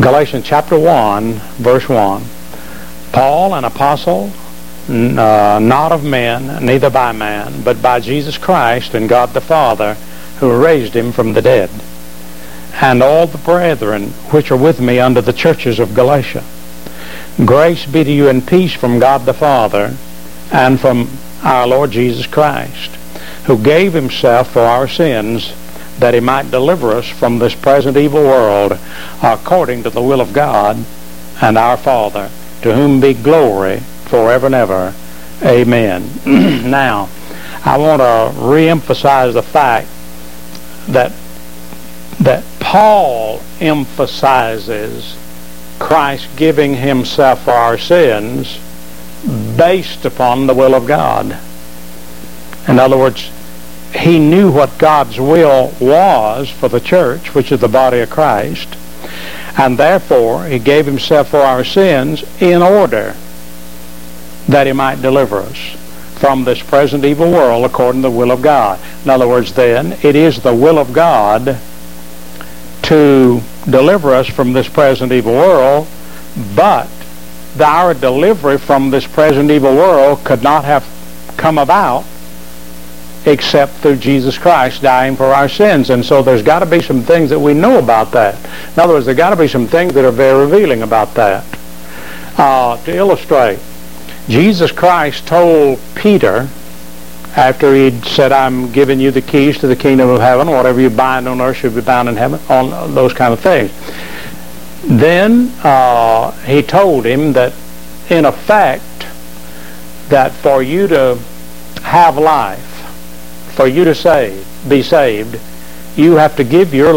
Galatians chapter 1, verse 1. Paul, an apostle, not of men, neither by man, but by Jesus Christ and God the Father, who raised him from the dead, and all the brethren which are with me under the churches of Galatia. Grace be to you and peace from God the Father and from our Lord Jesus Christ, who gave himself for our sins, that he might deliver us from this present evil world, according to the will of God and our Father, to whom be glory forever and ever. Amen. Now, I want to reemphasize the fact that Paul emphasizes Christ giving himself for our sins based upon the will of God. In other words, he knew what God's will was for the church, which is the body of Christ, and therefore he gave himself for our sins in order that he might deliver us from this present evil world according to the will of God. In other words, then, it is the will of God to deliver us from this present evil world, but our delivery from this present evil world could not have come about except through Jesus Christ dying for our sins. And so there's got to be some things that we know about that. In other words, there's got to be some things that are very revealing about that. To illustrate, Jesus Christ told Peter, after he'd said, I'm giving you the keys to the kingdom of heaven, whatever you bind on earth should be bound in heaven, on those kind of things. Then he told him that, in effect, that for you to have life, for you to be saved, you have to give your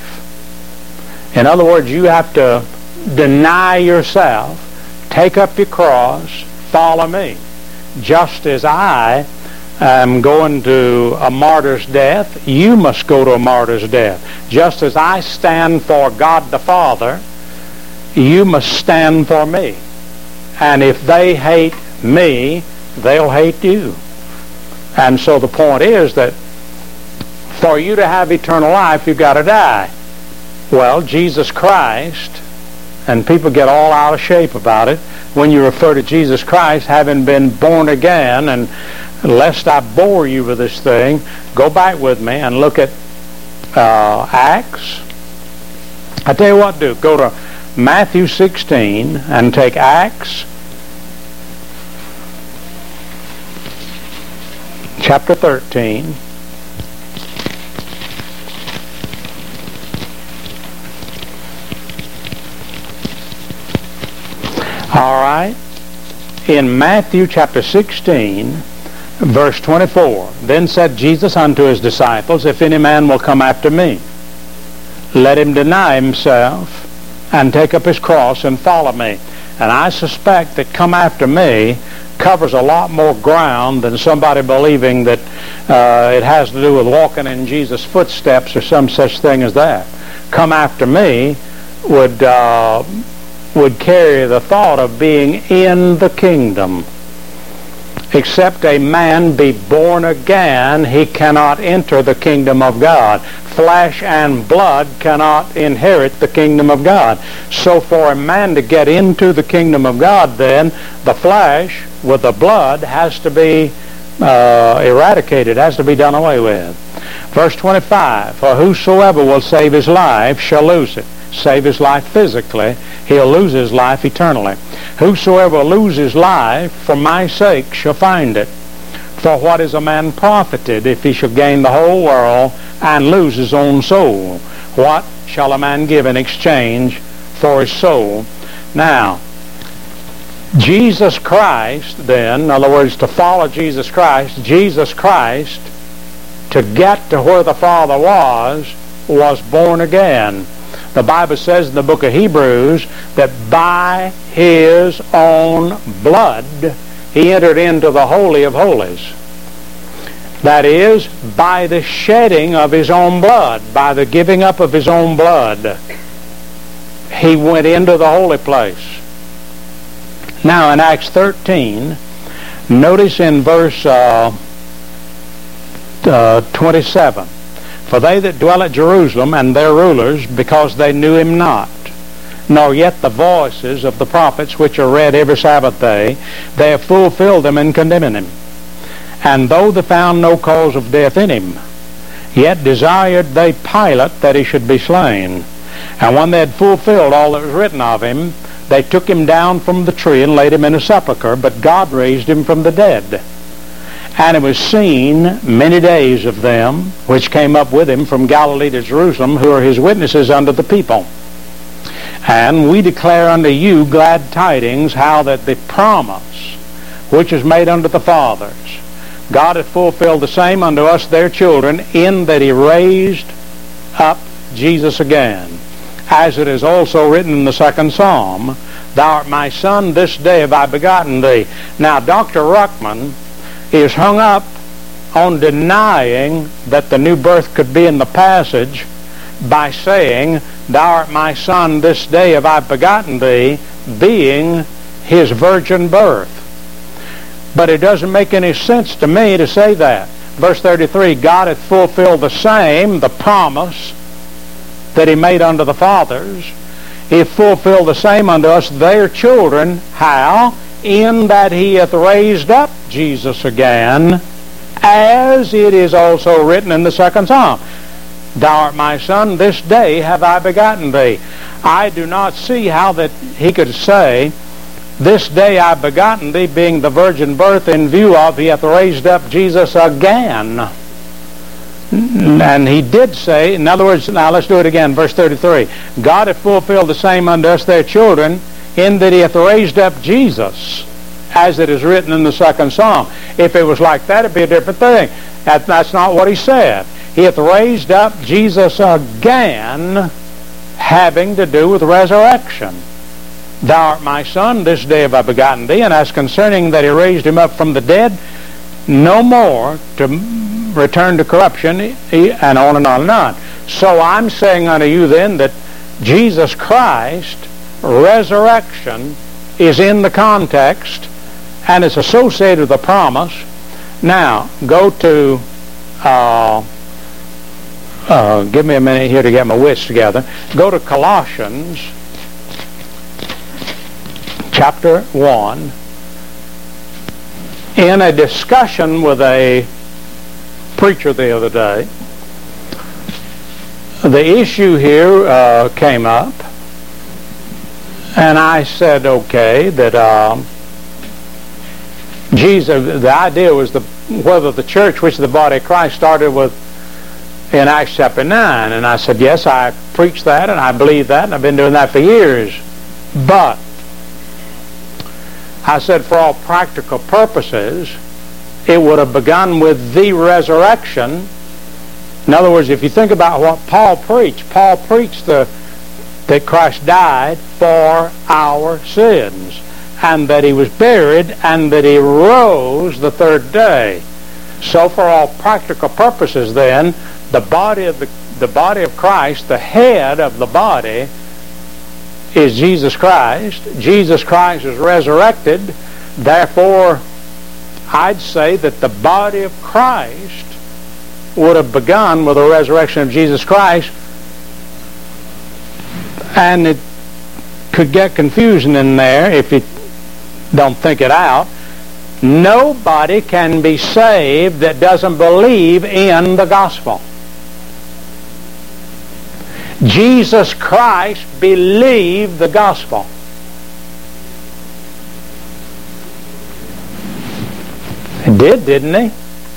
life. In other words, you have to deny yourself, take up your cross, follow me. Just as I am going to a martyr's death, you must go to a martyr's death. Just as I stand for God the Father, you must stand for me. And if they hate me, they'll hate you. And so the point is that for you to have eternal life, you've got to die. Well, Jesus Christ, and people get all out of shape about it when you refer to Jesus Christ having been born again, and lest I bore you with this thing, go back with me and look at Acts. I tell you what, do. Go to Matthew 16 and take Acts chapter 13. All right. In Matthew chapter 16, verse 24, then said Jesus unto his disciples, if any man will come after me, let him deny himself and take up his cross and follow me. And I suspect that come after me covers a lot more ground than somebody believing that it has to do with walking in Jesus' footsteps or some such thing as that. Come after me would carry the thought of being in the kingdom. Except a man be born again, he cannot enter the kingdom of God. Flesh and blood cannot inherit the kingdom of God. So for a man to get into the kingdom of God, then the flesh with the blood has to be eradicated, has to be done away with. Verse 25, for whosoever will save his life shall lose it. Save his life physically, he'll lose his life eternally. Whosoever will lose his life for my sake shall find it. For what is a man profited if he shall gain the whole world and lose his own soul? What shall a man give in exchange for his soul? Now, Jesus Christ, then, in other words, to follow Jesus Christ, to get to where the Father was born again. The Bible says in the book of Hebrews that by his own blood he entered into the Holy of Holies. That is, by the shedding of his own blood, by the giving up of his own blood, he went into the holy place. Now in Acts 13, notice in verse 27, for they that dwell at Jerusalem and their rulers, because they knew him not, nor yet the voices of the prophets which are read every Sabbath day. They have fulfilled them in condemning him. And though they found no cause of death in him, yet desired they Pilate that he should be slain. And when they had fulfilled all that was written of him, they took him down from the tree and laid him in a sepulchre, but God raised him from the dead. And it was seen many days of them which came up with him from Galilee to Jerusalem, who are his witnesses unto the people. And we declare unto you glad tidings, how that the promise which is made unto the fathers, God hath fulfilled the same unto us their children, in that he raised up Jesus again. As it is also written in the second Psalm, Thou art my son, this day have I begotten thee. Now, Dr. Ruckman is hung up on denying that the new birth could be in the passage by saying, Thou art my son, this day have I begotten thee, being his virgin birth. But it doesn't make any sense to me to say that. Verse 33, God hath fulfilled the same, the promise that he made unto the fathers. He hath fulfilled the same unto us their children. How? In that he hath raised up Jesus again, as it is also written in the second Psalm. Thou art my son, this day have I begotten thee. I do not see how that he could say, this day I have begotten thee, being the virgin birth, in view of he hath raised up Jesus again. And he did say, in other words, now let's do it again, verse 33. God hath fulfilled the same unto us their children, in that he hath raised up Jesus, as it is written in the second Psalm. If it was like that, it'd be a different thing. That's not what he said. He hath raised up Jesus again, having to do with resurrection. Thou art my son, this day have I begotten thee. And as concerning that he raised him up from the dead, no more to return to corruption, and on and on and on. So I'm saying unto you then that Jesus Christ, resurrection, is in the context, and it's associated with the promise. Now, go to, give me a minute here to get my wits together. Go to Colossians chapter 1. In a discussion with a preacher the other day, the issue here came up, and I said, okay, that Jesus, the idea was whether the church, which is the body of Christ, started with in Acts chapter 9. And I said, yes, I preach that, and I believe that, and I've been doing that for years. But I said, for all practical purposes, it would have begun with the resurrection. In other words, if you think about what Paul preached that Christ died for our sins, and that he was buried, and that he rose the third day. So for all practical purposes then, the body of Christ, the head of the body, is Jesus Christ. Jesus Christ is resurrected. Therefore, I'd say that the body of Christ would have begun with the resurrection of Jesus Christ, and it could get confusion in there if you don't think it out. Nobody can be saved that doesn't believe in the gospel. Jesus Christ believed the gospel. He did, didn't he?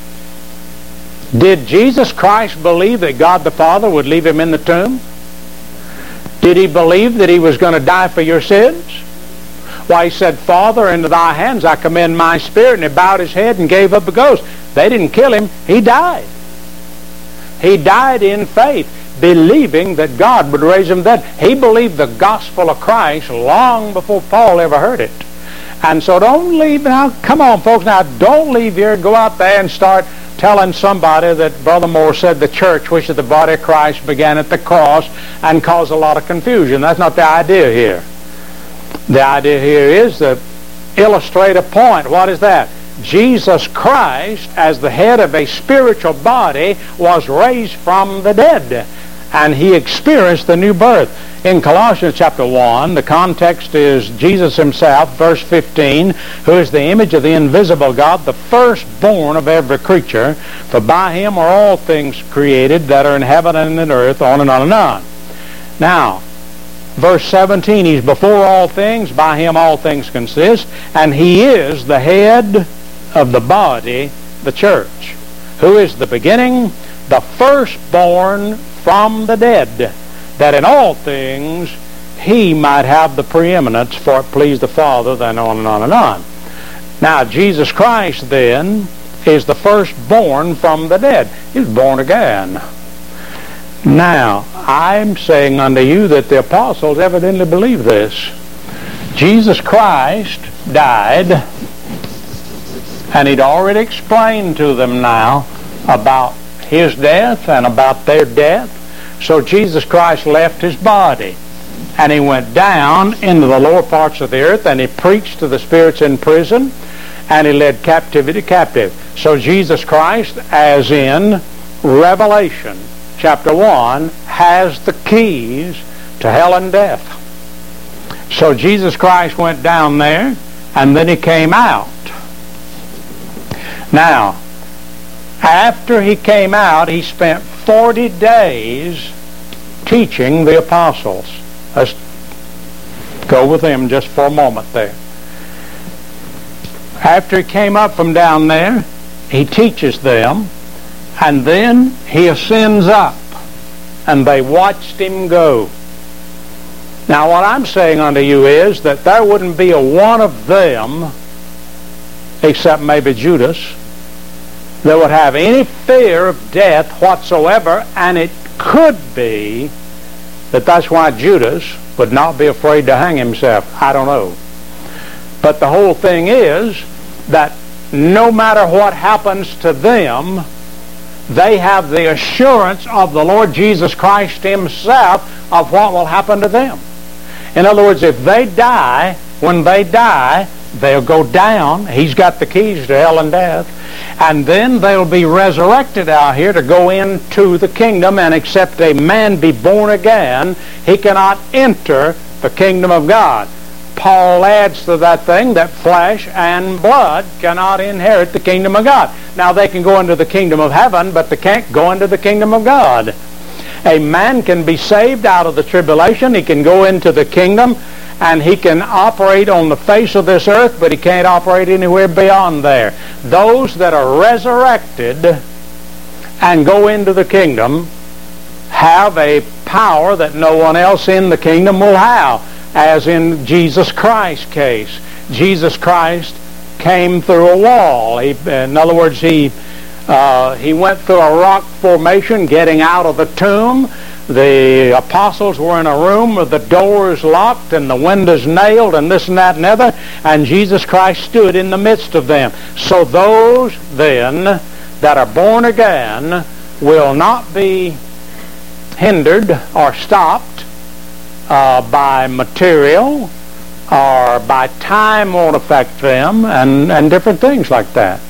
Did Jesus Christ believe that God the Father would leave him in the tomb? Did he believe that he was going to die for your sins? Why, he said, Father, into thy hands I commend my spirit, and he bowed his head and gave up the ghost. They didn't kill him. He died. He died in faith, believing that God would raise him dead. He believed the gospel of Christ long before Paul ever heard it. And so don't leave, now come on folks, now don't leave here and go out there and start telling somebody that Brother Moore said the church, which is the body of Christ, began at the cross, and caused a lot of confusion. That's not the idea here. The idea here is to illustrate a point. What is that? Jesus Christ, as the head of a spiritual body, was raised from the dead. and he experienced the new birth. In Colossians chapter 1, the context is Jesus himself, verse 15, who is the image of the invisible God, the firstborn of every creature, for by him are all things created that are in heaven and in earth, on and on and on. Now, verse 17, he's before all things, by him all things consist, and he is the head of the body, the church, who is the beginning, the firstborn from the dead, that in all things he might have the preeminence, for it pleased the Father, then on and on and on. Now, Jesus Christ, then, is the firstborn from the dead. He was born again. Now, I'm saying unto you that the apostles evidently believe this. Jesus Christ died, and he'd already explained to them now about his death and about their death. So Jesus Christ left his body, and he went down into the lower parts of the earth, and he preached to the spirits in prison, and he led captivity captive. So Jesus Christ, as in Revelation chapter 1, has the keys to hell and death. So Jesus Christ went down there, and then he came out. Now, after he came out, he spent 40 days teaching the apostles. Let's go with them just for a moment there. After he came up from down there, he teaches them, and then he ascends up, and they watched him go. Now, what I'm saying unto you is that there wouldn't be a one of them, except maybe Judas, that would have any fear of death whatsoever, and it could be that that's why Judas would not be afraid to hang himself. I don't know. But the whole thing is that no matter what happens to them, they have the assurance of the Lord Jesus Christ himself of what will happen to them. In other words, if they die, when they die, they'll go down. He's got the keys to hell and death. And then they'll be resurrected out here to go into the kingdom, and except a man be born again, he cannot enter the kingdom of God. Paul adds to that thing that flesh and blood cannot inherit the kingdom of God. Now, they can go into the kingdom of heaven, but they can't go into the kingdom of God. A man can be saved out of the tribulation. He can go into the kingdom, and he can operate on the face of this earth, but he can't operate anywhere beyond there. Those that are resurrected and go into the kingdom have a power that no one else in the kingdom will have, as in Jesus Christ's case. Jesus Christ came through a wall. In other words, he went through a rock formation getting out of the tomb. The apostles were in a room with the doors locked and the windows nailed and this and that and other, and Jesus Christ stood in the midst of them. So those then that are born again will not be hindered or stopped by material, or by time won't affect them, and different things like that.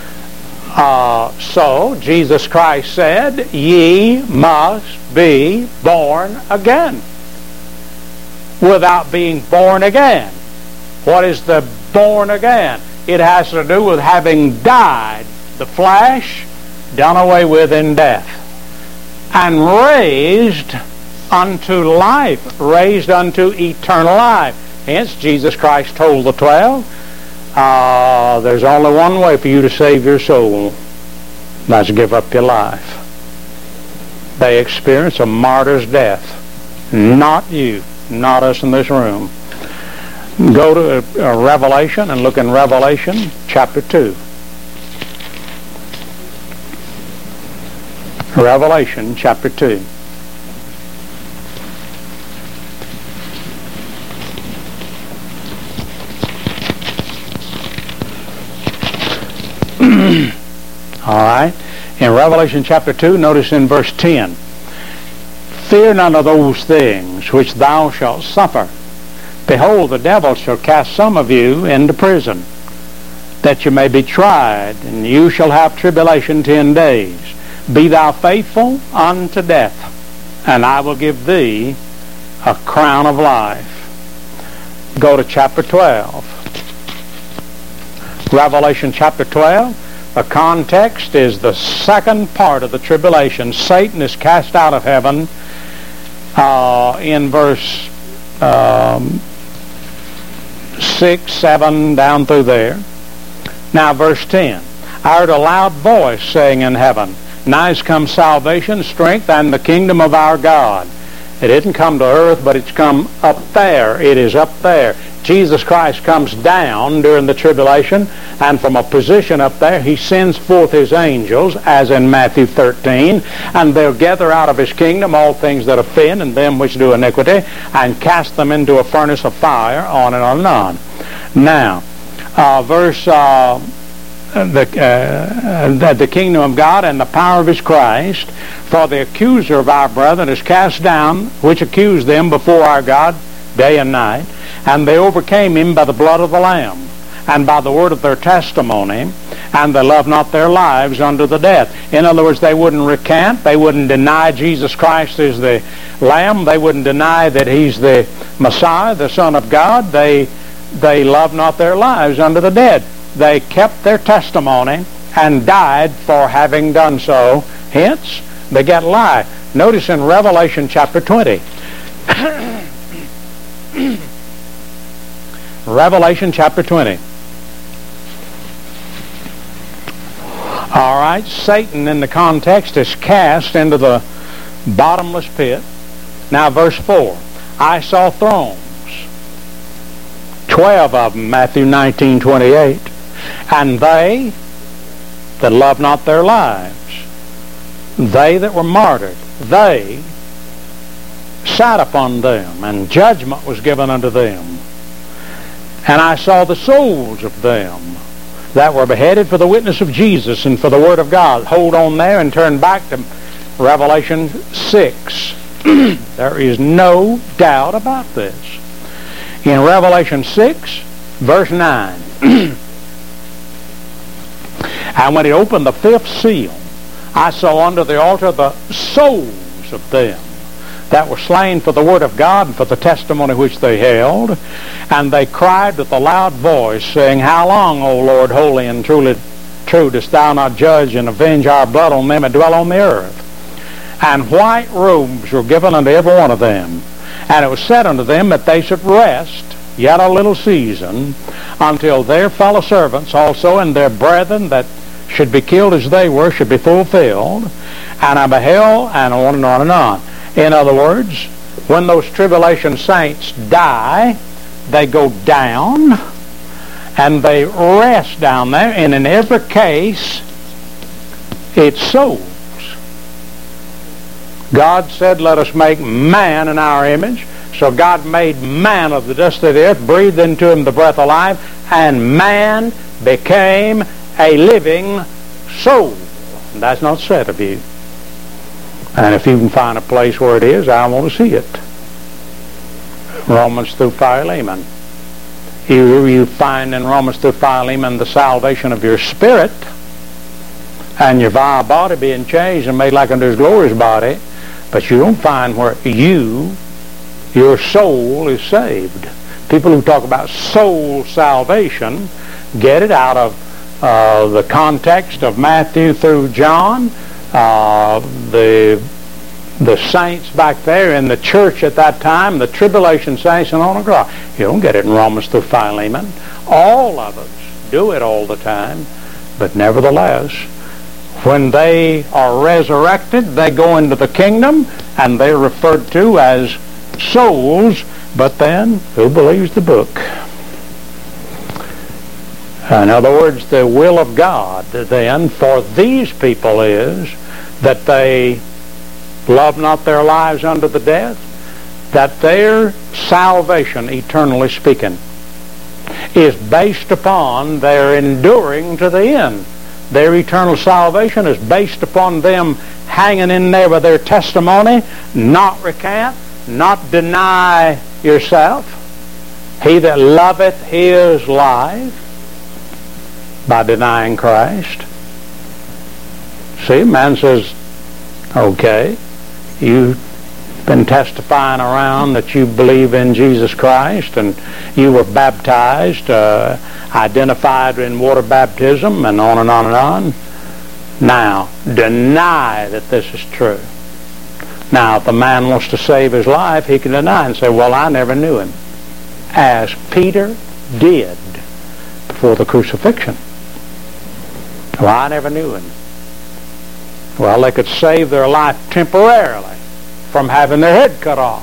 So Jesus Christ said, ye must be born again. Without being born again. What is the born again? It has to do with having died the flesh, done away with in death, and raised unto life, raised unto eternal life. Hence Jesus Christ told the 12, there's only one way for you to save your soul. That's give up your life. They experience a martyr's death. Not you, not us in this room. Go to Revelation and look in Revelation chapter 2. Revelation chapter 2. All right. In Revelation chapter 2, notice in verse 10, fear none of those things which thou shalt suffer. Behold, the devil shall cast some of you into prison, that you may be tried, and you shall have tribulation 10 days. Be thou faithful unto death, and I will give thee a crown of life. Go to chapter 12. Revelation chapter 12. The context is the second part of the tribulation. Satan is cast out of heaven in verse 6, 7, down through there. Now verse 10. I heard a loud voice saying in heaven, Now is come salvation, strength, and the kingdom of our God. It didn't come to earth, but it's come up there. It is up there. Jesus Christ comes down during the tribulation, and from a position up there, he sends forth his angels, as in Matthew 13, and they'll gather out of his kingdom all things that offend and them which do iniquity, and cast them into a furnace of fire, on and on and on. Now, the kingdom of God and the power of his Christ, for the accuser of our brethren is cast down, which accused them before our God day and night, and they overcame him by the blood of the Lamb, and by the word of their testimony, and they loved not their lives unto the death. In other words, they wouldn't recant, they wouldn't deny Jesus Christ is the Lamb, they wouldn't deny that he's the Messiah, the Son of God. They loved not their lives unto the death. They kept their testimony and died for having done so. Hence, they get life. Notice in Revelation chapter 20. Revelation chapter 20. All right, Satan in the context is cast into the bottomless pit. Now verse 4. I saw thrones, 12 of them, Matthew 19:28. And they that loved not their lives, they that were martyred, they sat upon them, and judgment was given unto them. And I saw the souls of them that were beheaded for the witness of Jesus and for the word of God. Hold on there and turn back to Revelation 6. There is no doubt about this. In Revelation 6, verse 9. And when he opened the fifth seal, I saw under the altar the souls of them that were slain for the word of God and for the testimony which they held. And they cried with a loud voice, saying, How long, O Lord, holy and truly true, dost thou not judge and avenge our blood on them that dwell on the earth? And white robes were given unto every one of them. And it was said unto them that they should rest yet a little season, until their fellow servants also and their brethren that should be killed as they were should be fulfilled. And I beheld, and on and on and on. In other words, when those tribulation saints die, they go down, and they rest down there, and in every case, it's souls. God said, Let us make man in our image. So God made man of the dust of the earth, breathed into him the breath of life, and man became a living soul. And that's not said of you. And if you can find a place where it is, I want to see it. Romans through Philemon. You find in Romans through Philemon the salvation of your spirit, and your vile body being changed and made like unto his glorious body, but you don't find where your soul is saved. People who talk about soul salvation get it out of the context of Matthew through John. The saints back there in the church at that time, the tribulation saints and on the cross. You don't get it in Romans through Philemon. All of us do it all the time, but nevertheless, when they are resurrected, they go into the kingdom, and they're referred to as souls, but then, who believes the book? In other words, the will of God then for these people is that they love not their lives unto the death, that their salvation, eternally speaking, is based upon their enduring to the end. Their eternal salvation is based upon them hanging in there with their testimony, not recant, not deny yourself. He that loveth his life by denying Christ. See, man says, okay, you been testifying around that you believe in Jesus Christ, and you were baptized, identified in water baptism, and on and on and on. Now, deny that this is true. Now, if a man wants to save his life, he can deny and say, well, I never knew him. As Peter did before the crucifixion. Well, I never knew him. Well, they could save their life temporarily from having their head cut off.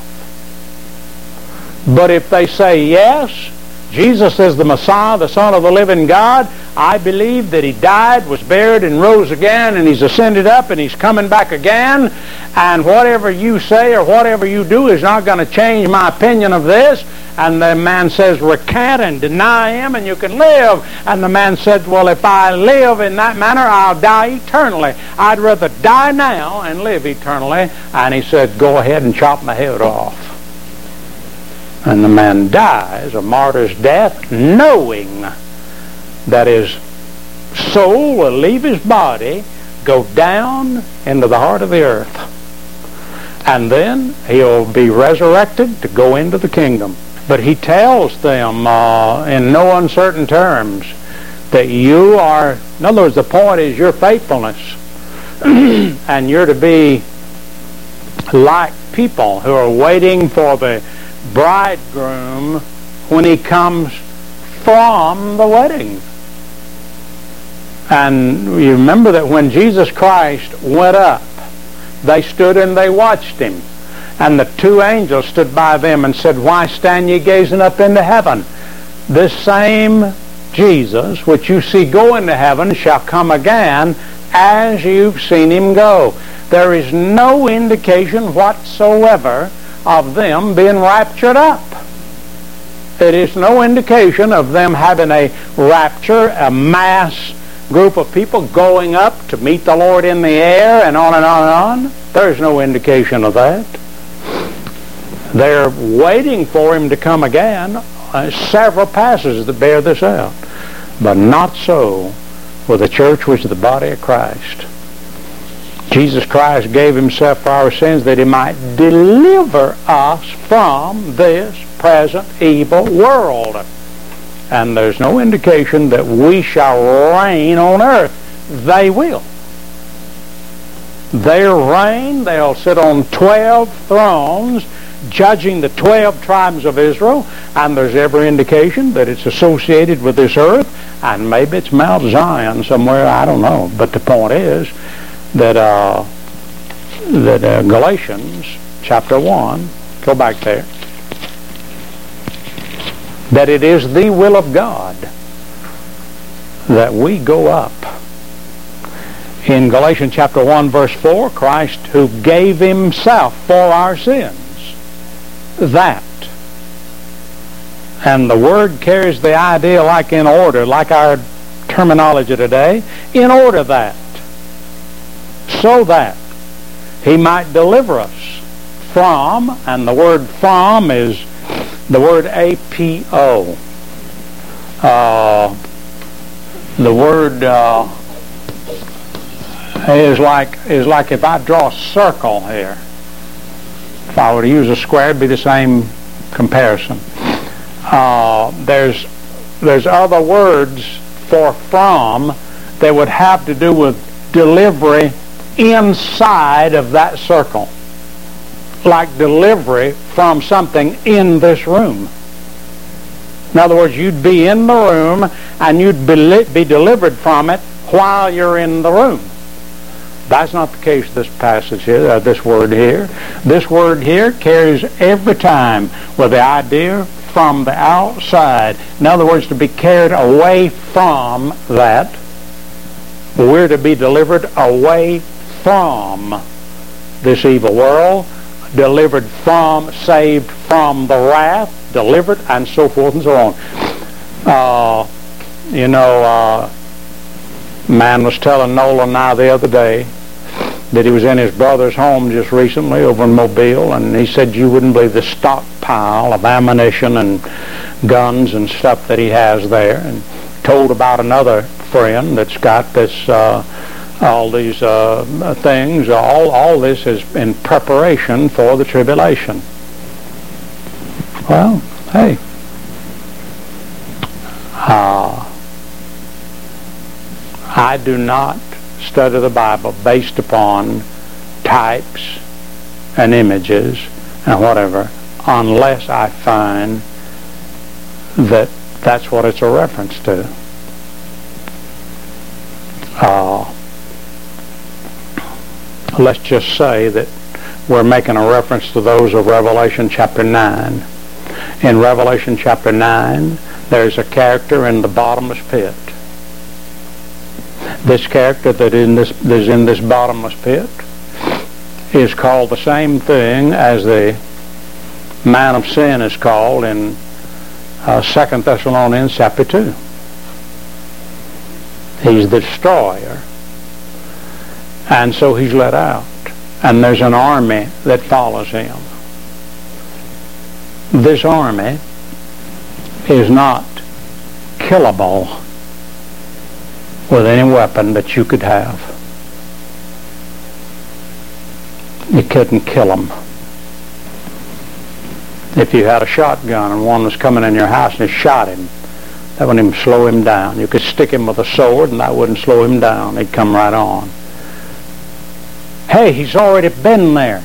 But if they say, yes, Jesus is the Messiah, the Son of the living God, I believe that He died, was buried, and rose again, and He's ascended up, and He's coming back again, and whatever you say or whatever you do is not going to change my opinion of this. And the man says, recant and deny Him, and you can live. And the man said, well, if I live in that manner, I'll die eternally. I'd rather die now and live eternally. And he said, go ahead and chop my head off. And the man dies a martyr's death, knowing that his soul will leave his body, go down into the heart of the earth. And then he'll be resurrected to go into the kingdom. But he tells them in no uncertain terms that you are, in other words, the point is your faithfulness. And you're to be like people who are waiting for the bridegroom when he comes from the wedding. And you remember that when Jesus Christ went up, they stood and they watched Him. And the two angels stood by them and said, why stand ye gazing up into heaven? This same Jesus, which you see go into heaven, shall come again as you've seen Him go. There is no indication whatsoever of them being raptured up. It is no indication of them having a rapture, a mass group of people going up to meet the Lord in the air, and on and on and on. There's no indication of that. They're waiting for Him to come again. Several passages that bear this out. But not so with the church, which is the body of Christ. Jesus Christ gave Himself for our sins that He might deliver us from this present evil world. And there's no indication that we shall reign on earth. They will. They'll reign. They'll sit on 12 thrones, judging the 12 tribes of Israel, and there's every indication that it's associated with this earth, and maybe it's Mount Zion somewhere, I don't know. But the point is that Galatians chapter 1, go back there, that it is the will of God that we go up. In Galatians chapter 1 verse 4, Christ who gave Himself for our sins, that. And the word carries the idea like in order, like our terminology today, in order that, so that He might deliver us from, and the word from is the word APO. The word is like if I draw a circle here. If I were to use a square, it'd be the same comparison. There's other words for from that would have to do with delivery inside of that circle. Like delivery from something in this room. In other words, you'd be in the room and you'd be delivered from it while you're in the room. That's not the case of this passage here, this word here. This word here carries every time with the idea from the outside. In other words, to be carried away from that. We're to be delivered away from this evil world, delivered from, saved from the wrath, delivered, and so forth and so on. Man was telling Nolan and I the other day that he was in his brother's home just recently over in Mobile, and he said you wouldn't believe the stockpile of ammunition and guns and stuff that he has there, and told about another friend that's got this all these things, all this is in preparation for the tribulation. Well, hey, I do not study the Bible based upon types and images and whatever, unless I find that that's what it's a reference to. Let's just say that we're making a reference to those of Revelation chapter 9. In Revelation chapter 9, there's a character in the bottomless pit. This character that is in this bottomless pit is called the same thing as the man of sin is called in 2 Thessalonians chapter 2. He's the destroyer. And so he's let out. And there's an army that follows him. This army is not killable with any weapon that you could have. You couldn't kill them. If you had a shotgun and one was coming in your house and you shot him, that wouldn't even slow him down. You could stick him with a sword and that wouldn't slow him down. He'd come right on. Hey, he's already been there.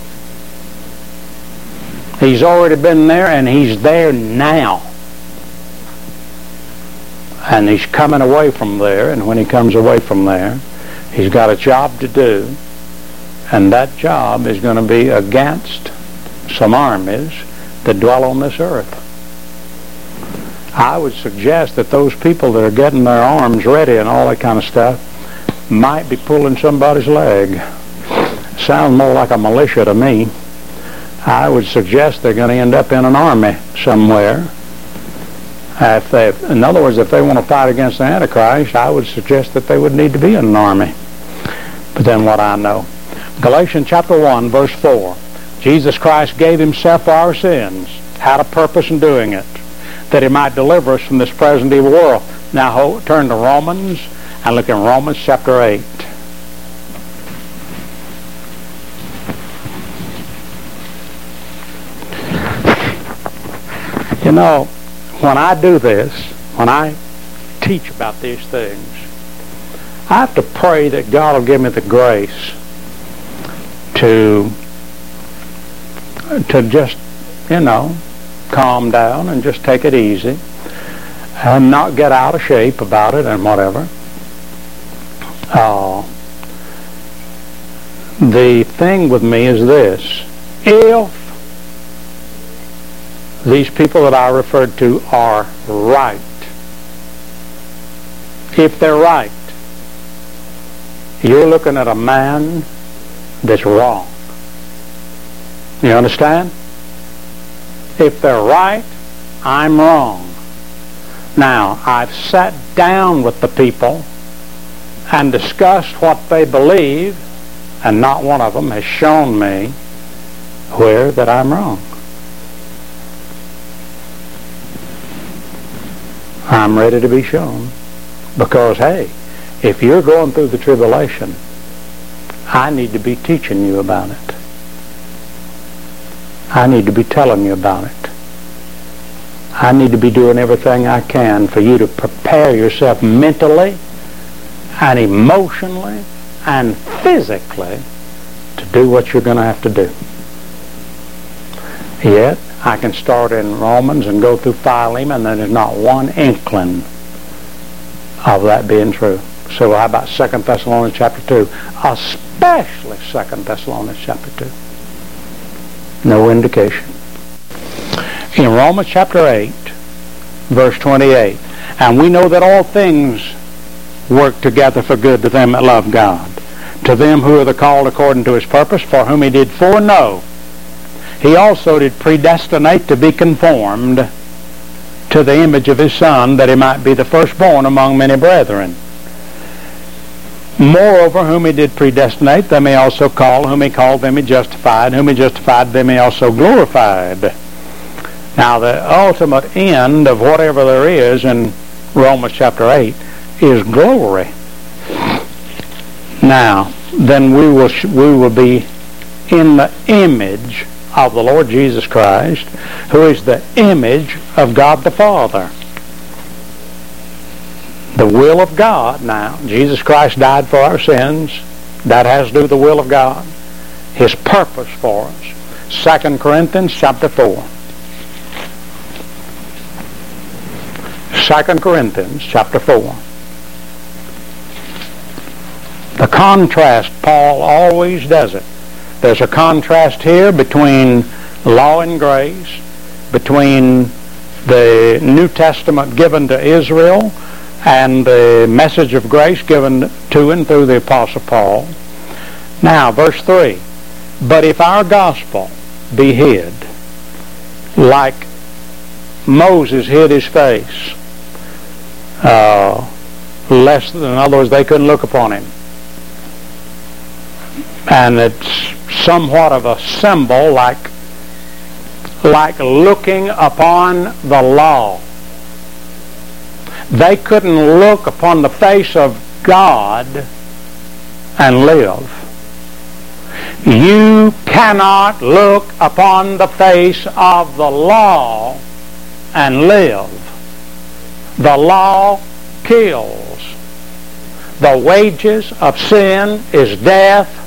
He's already been there and he's there now. And he's coming away from there, and when he comes away from there, he's got a job to do. And that job is going to be against some armies that dwell on this earth. I would suggest that those people that are getting their arms ready and all that kind of stuff might be pulling somebody's leg. Sounds more like a militia to me. I would suggest they're going to end up in an army somewhere. In other words, if they want to fight against the Antichrist, I would suggest that they would need to be in an army. But then what I know. Galatians chapter 1, verse 4. Jesus Christ gave himself for our sins, had a purpose in doing it, that he might deliver us from this present evil world. Now turn to Romans and look in Romans chapter 8. You know, when I do this, when I teach about these things, I have to pray that God will give me the grace to just, calm down and just take it easy and not get out of shape about it and whatever. The thing with me is this: if these people that I referred to are right, if they're right, you're looking at a man that's wrong. You understand? If they're right, I'm wrong. Now, I've sat down with the people and discussed what they believe, and not one of them has shown me where that I'm wrong. I'm ready to be shown. Because, hey, if you're going through the tribulation, I need to be teaching you about it. I need to be telling you about it. I need to be doing everything I can for you to prepare yourself mentally and emotionally and physically to do what you're going to have to do. Yet, I can start in Romans and go through Philemon, and there's not one inkling of that being true. So how about 2 Thessalonians chapter 2? Especially 2 Thessalonians chapter 2. No indication. In Romans chapter 8, verse 28, and we know that all things work together for good to them that love God, to them who are the called according to his purpose, for whom he did foreknow, he also did predestinate to be conformed to the image of his Son, that he might be the firstborn among many brethren. Moreover, whom he did predestinate, them he also called. Whom he called, them he justified. Whom he justified, them he also glorified. Now, the ultimate end of whatever there is in Romans chapter 8 is glory. Now, then we will be in the image of the Lord Jesus Christ, who is the image of God the Father. The will of God now. Jesus Christ died for our sins. That has to do with the will of God. His purpose for us. 2 Corinthians chapter 4. 2 Corinthians chapter 4. The contrast, Paul always does it. There's a contrast here between law and grace, between the New Testament given to Israel and the message of grace given to and through the Apostle Paul. Now, verse 3. But if our gospel be hid, like Moses hid his face, in other words, they couldn't look upon him. And it's somewhat of a symbol, like looking upon the law. They couldn't look upon the face of God and live. You cannot look upon the face of the law and live. The law kills. The wages of sin is death.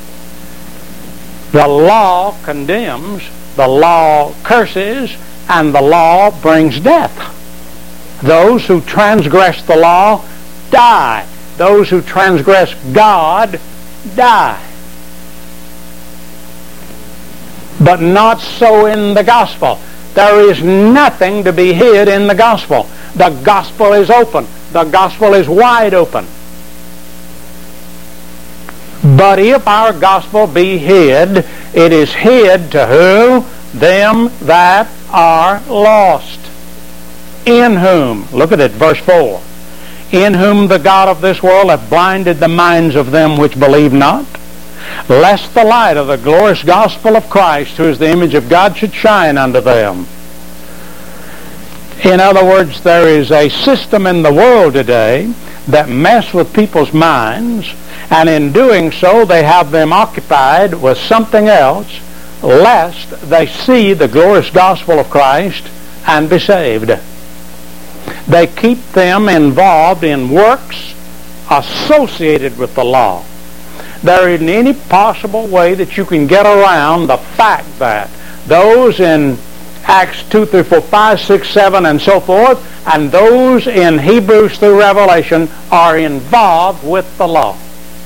The law condemns, the law curses, and the law brings death. Those who transgress the law die. Those who transgress God die. But not so in the gospel. There is nothing to be hid in the gospel. The gospel is open. The gospel is wide open. But if our gospel be hid, it is hid to who? Them that are lost. In whom, look at it, verse 4. In whom the God of this world hath blinded the minds of them which believe not, lest the light of the glorious gospel of Christ, who is the image of God, should shine unto them. In other words, there is a system in the world today that mess with people's minds, and in doing so they have them occupied with something else, lest they see the glorious gospel of Christ and be saved. They keep them involved in works associated with the law. There isn't any possible way that you can get around the fact that those in Acts 2 through 4, 5, 6, 7, and so forth, and those in Hebrews through Revelation are involved with the law.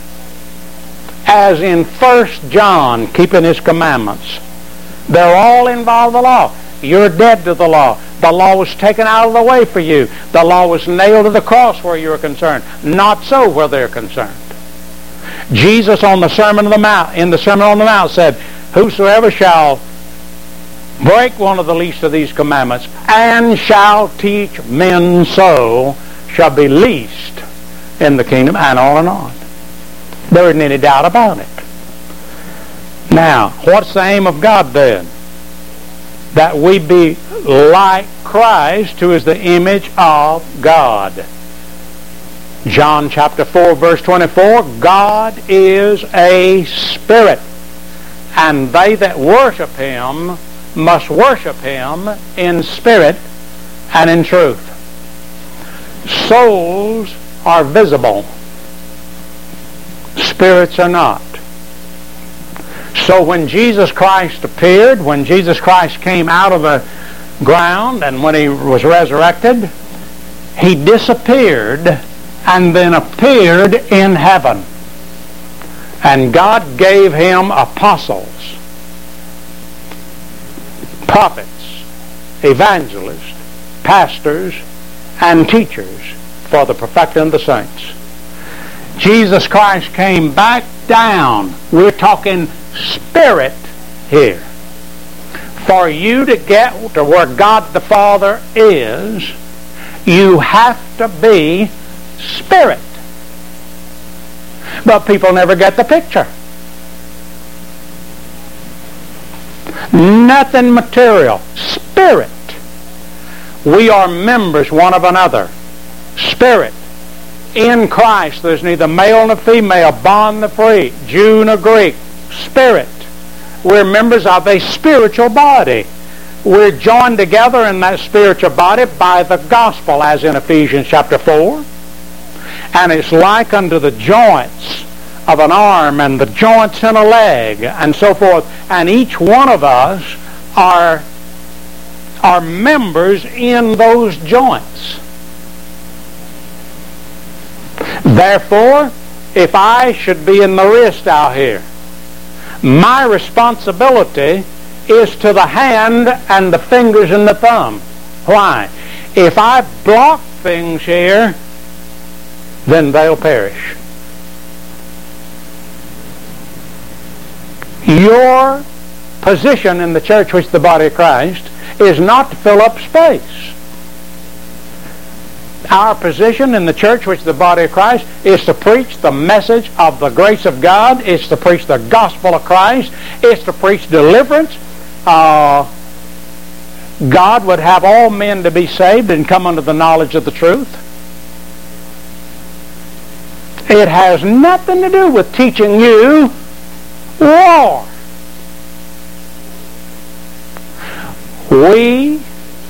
As in 1 John, keeping his commandments. They're all involved in the law. You're dead to the law. The law was taken out of the way for you. The law was nailed to the cross where you were concerned. Not so where they're concerned. Jesus on the Sermon on the Mount, in the Sermon on the Mount said, whosoever shall break one of the least of these commandments and shall teach men so shall be least in the kingdom, and on and on. There isn't any doubt about it. Now, what's the aim of God then? That we be like Christ, who is the image of God. John chapter 4 verse 24, God is a spirit, and they that worship him must worship him in spirit and in truth. Souls are visible. Spirits are not. So when Jesus Christ appeared, when Jesus Christ came out of the ground and when he was resurrected, he disappeared and then appeared in heaven. And God gave him apostles, prophets, evangelists, pastors, and teachers for the perfecting of the saints. Jesus Christ came back down. We're talking spirit here. For you to get to where God the Father is, you have to be spirit. But people never get the picture. Nothing material. Spirit. We are members one of another. Spirit in Christ there's neither male nor female, bond nor free, Jew nor Greek, spirit. We're members of a spiritual body. We're joined together in that spiritual body by the gospel, as in Ephesians chapter 4. And it's like unto the joints of an arm and the joints in a leg and so forth. And each one of us are members in those joints. Therefore, if I should be in the wrist out here, my responsibility is to the hand and the fingers and the thumb. Why? If I block things here, then they'll perish. Your position in the church, which is the body of Christ, is not to fill up space. Our position in the church, which is the body of Christ, is to preach the message of the grace of God. It's to preach the gospel of Christ. It's to preach deliverance. God would have all men to be saved and come unto the knowledge of the truth. It has nothing to do with teaching you war. We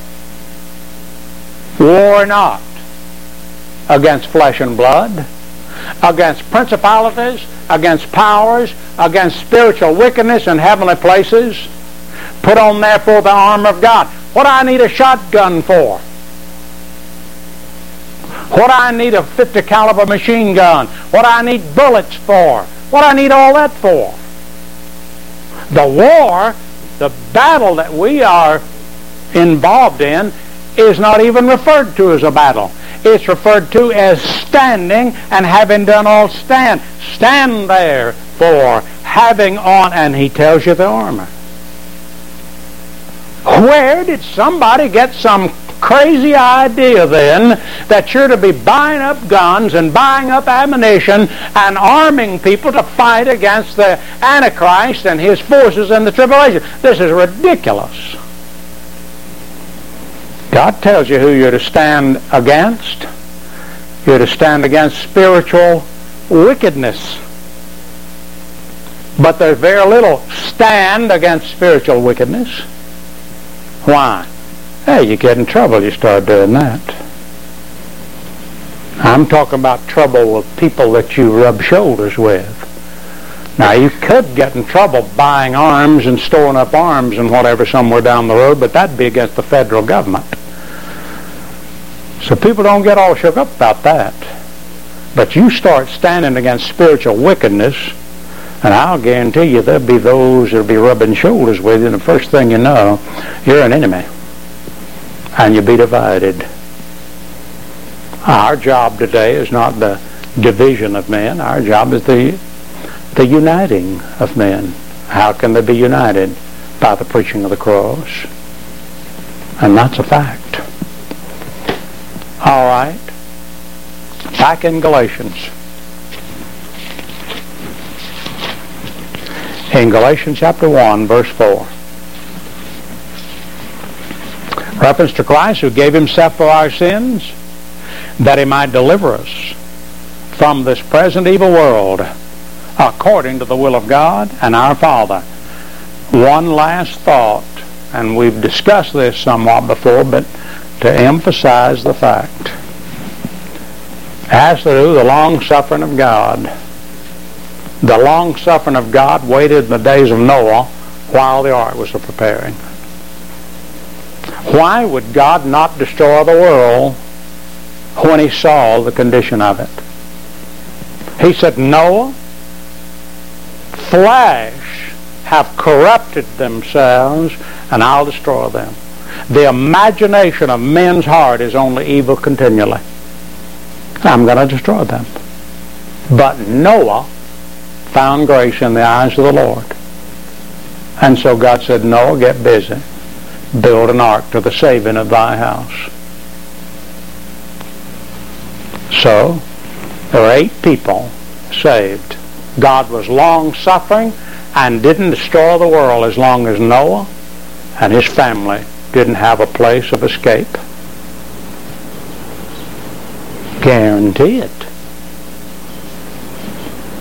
war not against flesh and blood, against principalities, against powers, against spiritual wickedness in heavenly places. Put on therefore the armor of God. What do I need a shotgun for? What do I need a 50 caliber machine gun? What do I need bullets for? What do I need all that for? The war, the battle that we are involved in, is not even referred to as a battle. It's referred to as standing, and having done all stand. Stand therefore, having on, and he tells you the armor. Where did somebody get some crazy idea then that you're to be buying up guns and buying up ammunition and arming people to fight against the Antichrist and his forces in the tribulation? This is ridiculous. God tells you who you're to stand against. You're to stand against spiritual wickedness. But there's very little stand against spiritual wickedness. Why? Hey, you get in trouble, you start doing that. I'm talking about trouble with people that you rub shoulders with. Now, you could get in trouble buying arms and storing up arms and whatever somewhere down the road, but that'd be against the federal government. So people don't get all shook up about that. But you start standing against spiritual wickedness, and I'll guarantee you there'll be those that'll be rubbing shoulders with you, and the first thing you know, you're an enemy. And you'll be divided. Our job today is not the division of men. Our job is the uniting of men. How can they be united? By the preaching of the cross. And that's a fact. All right. Back in Galatians. In Galatians chapter 1, verse 4. Reference to Christ, who gave himself for our sins, that he might deliver us from this present evil world, according to the will of God and our Father. One last thought, and we've discussed this somewhat before, but to emphasize the fact. As to the long-suffering of God. The long-suffering of God waited in the days of Noah while the ark was preparing. Why would God not destroy the world when he saw the condition of it? He said, Noah, flesh have corrupted themselves, and I'll destroy them. The imagination of men's heart is only evil continually. I'm going to destroy them. But Noah found grace in the eyes of the Lord. And so God said, Noah, get busy. Build an ark to the saving of thy house. So, there were 8 people saved. God was long-suffering and didn't destroy the world as long as Noah and his family didn't have a place of escape. Guarantee it.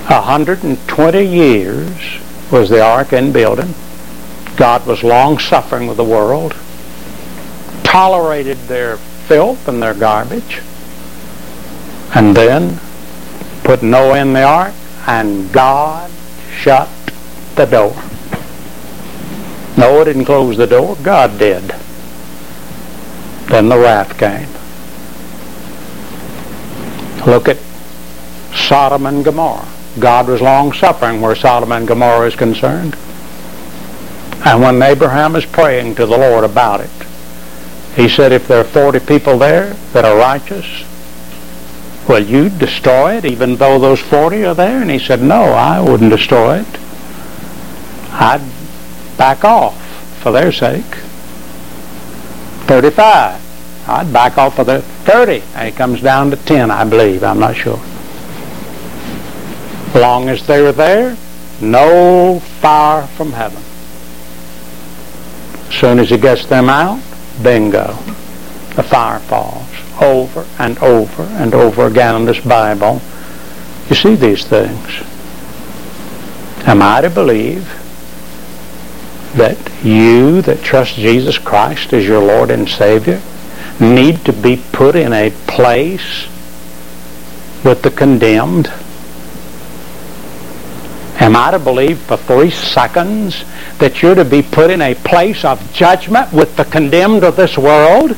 120 years was the ark in building. God was long-suffering with the world, tolerated their filth and their garbage, and then put Noah in the ark, and God shut the door. Noah didn't close the door, God did. Then the wrath came. Look at Sodom and Gomorrah. God was long-suffering where Sodom and Gomorrah is concerned. And when Abraham is praying to the Lord about it, he said, if there are 40 people there that are righteous, will you destroy it even though those 40 are there? And he said, no, I wouldn't destroy it. I'd back off for their sake. 35. I'd back off for the 30. And it comes down to 10, I believe. I'm not sure. As long as they were there, no fire from heaven. As soon as he gets them out, bingo, the fire falls over and over and over again in this Bible. You see these things. Am I to believe that you that trust Jesus Christ as your Lord and Savior need to be put in a place with the condemned? Am I to believe for 3 seconds that you're to be put in a place of judgment with the condemned of this world?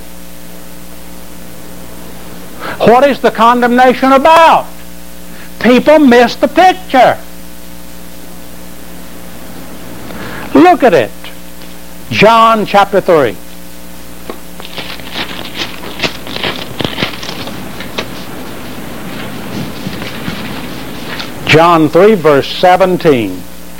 What is the condemnation about? People miss the picture. Look at it. John chapter 3. John 3 verse 17.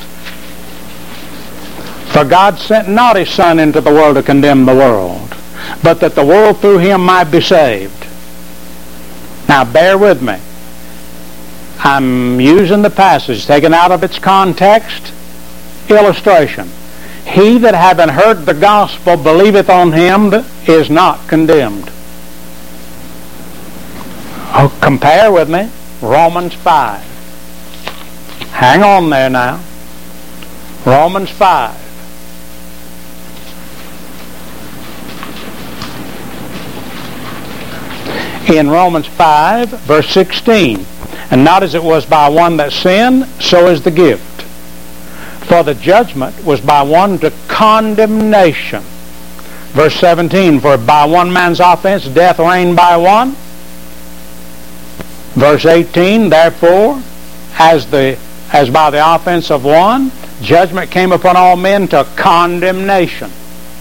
For God sent not his Son into the world to condemn the world, but that the world through him might be saved. Now bear with me. I'm using the passage taken out of its context. Illustration. He that having heard the gospel believeth on him is not condemned. Oh, compare with me. Romans 5. Hang on there now. Romans 5. In Romans 5, verse 16. And not as it was by one that sinned, so is the gift. For the judgment was by one to condemnation. Verse 17. For by one man's offense death reigned by one. Verse 18. Therefore, as by the offense of one, judgment came upon all men to condemnation.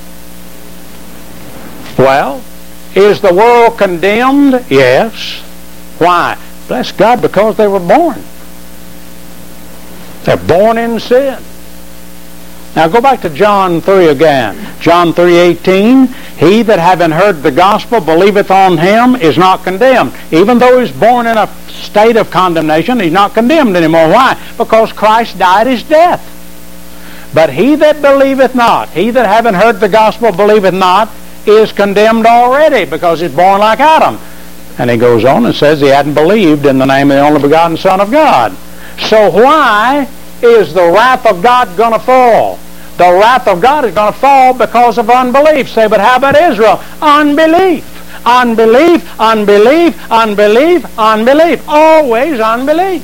Well, is the world condemned? Yes. Why? Bless God, because they were born. They're born in sin. Now go back to John 3 again. John 3:18. He that having heard the gospel believeth on him is not condemned. Even though he's born in a state of condemnation, he's not condemned anymore. Why? Because Christ died his death. But he that believeth not, he that having heard the gospel believeth not, is condemned already, because he's born like Adam. And he goes on and says he hadn't believed in the name of the only begotten Son of God. So why is the wrath of God going to fall? The wrath of God is going to fall because of unbelief. Say, but how about Israel? Unbelief. Unbelief, unbelief, unbelief, unbelief. Always unbelief.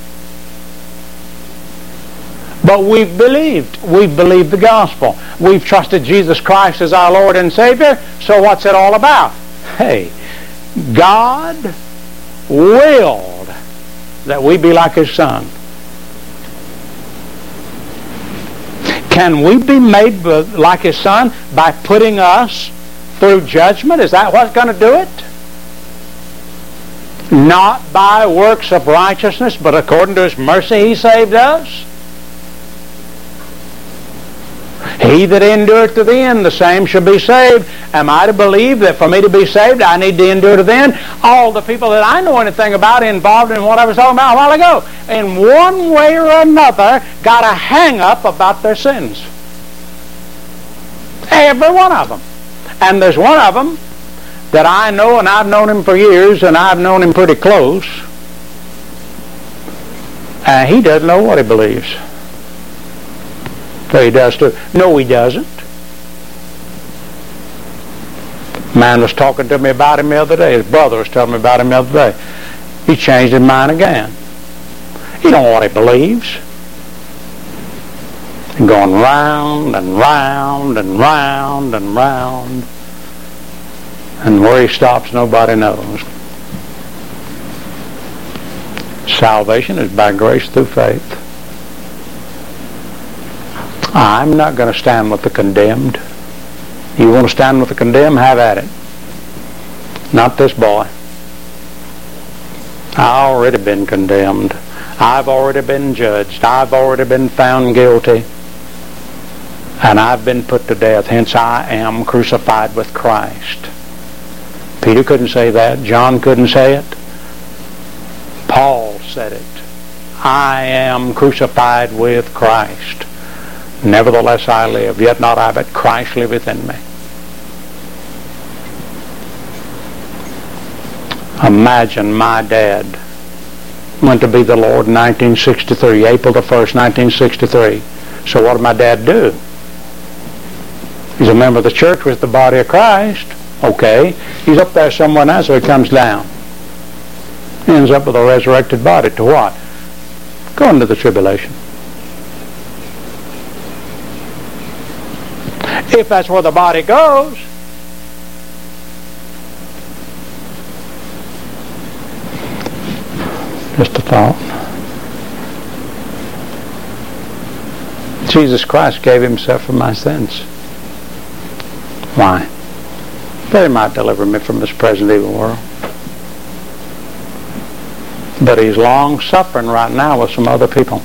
But we've believed. We've believed the gospel. We've trusted Jesus Christ as our Lord and Savior. So what's it all about? Hey, God willed that we be like his Son. Can we be made like his Son by putting us through judgment? Is that what's going to do it? Not by works of righteousness, but according to his mercy he saved us. He that endureth to the end, the same shall be saved. Am I to believe that for me to be saved, I need to endure to the end? All the people that I know anything about involved in what I was talking about a while ago, in one way or another, got a hang-up about their sins. Every one of them. And there's one of them that I know, and I've known him for years, and I've known him pretty close. He doesn't know what he believes. So he does too. No, he doesn't. Man was talking to me about him the other day. His brother was telling me about him the other day. He changed his mind again. He don't know what he believes. And going round and round and round and round. And where he stops, nobody knows. Salvation is by grace through faith. I'm not going to stand with the condemned. You want to stand with the condemned? Have at it. Not this boy. I've already been condemned. I've already been judged. I've already been found guilty. And I've been put to death. Hence I am crucified with Christ. Peter couldn't say that. John couldn't say it. Paul said it. I am crucified with Christ. Nevertheless I live, yet not I, but Christ liveth in me. Imagine my dad went to be the Lord in 1963, April the 1st, 1963. So what did my dad do? He's a member of the church with the body of Christ. Okay. He's up there somewhere now, so he comes down. He ends up with a resurrected body. To what? Go into the tribulation. If that's where the body goes. Just a thought. Jesus Christ gave himself for my sins. Why? That he might deliver me from this present evil world. But he's long suffering right now with some other people.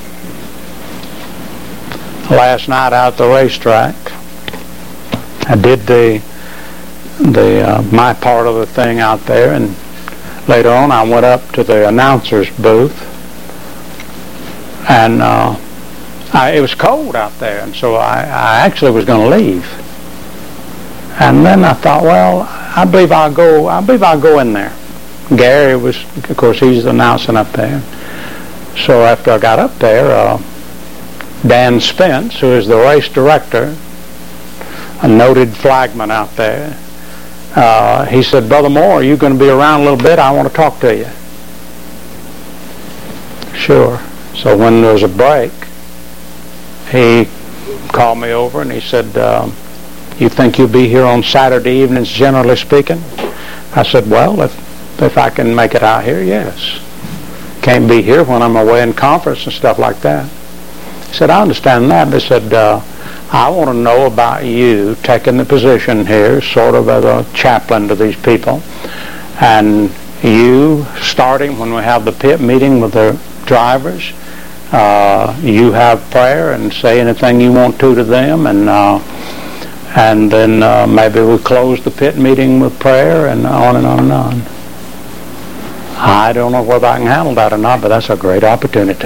Last night out at the racetrack, I did my part of the thing out there, and later on I went up to the announcer's booth, and it was cold out there, and so I actually was going to leave. And then I thought, well, I believe I'll go in there. Gary was, of course, he's announcing up there. So after I got up there, Dan Spence, who is the race director, a noted flagman out there, he said, Brother Moore, are you going to be around a little bit? I want to talk to you. Sure. So when there was a break, he called me over and he said, you think you'll be here on Saturday evenings, generally speaking? I said, well, if I can make it out here, yes. Can't be here when I'm away in conference and stuff like that. He said, I understand that. They said, I want to know about you taking the position here, sort of as a chaplain to these people, and you starting when we have the pit meeting with the drivers. You have prayer and say anything you want to them, and then maybe we'll close the pit meeting with prayer, and on and on and on. I don't know whether I can handle that or not, but that's a great opportunity.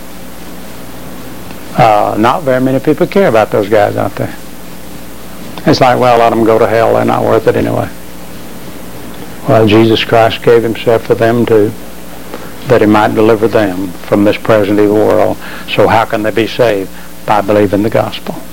Not very many people care about those guys out there. It's like, well, let them go to hell. They're not worth it anyway. Well, Jesus Christ gave himself for them too, that he might deliver them from this present evil world. So how can they be saved? By believing the gospel.